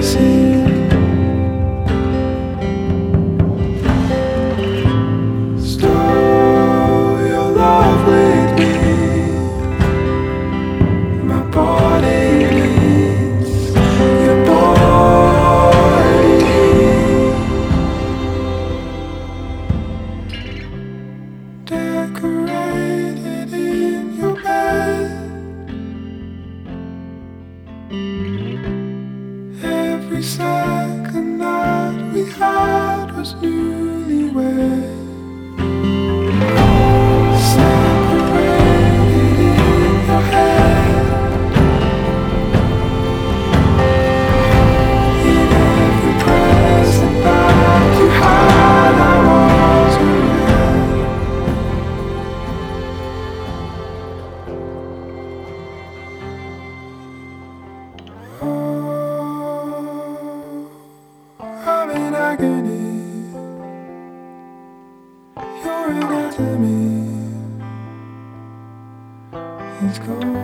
see. Store your love with me. My body needs your body. Decorated in your bed. Every second that we had was newlywed. Separated in your head. In every present that you had, I was aware. Oh, I'm in agony. Your anatomy is gone.